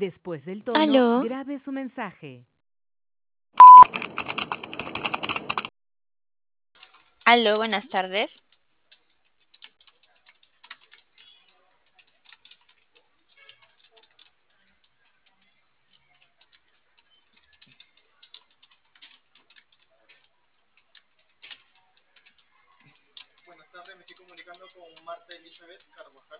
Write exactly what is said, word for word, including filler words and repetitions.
Después del tono, Aló, grabe su mensaje. aló, buenas tardes. Buenas tardes, me estoy comunicando con Marta Elizabeth Carvajal.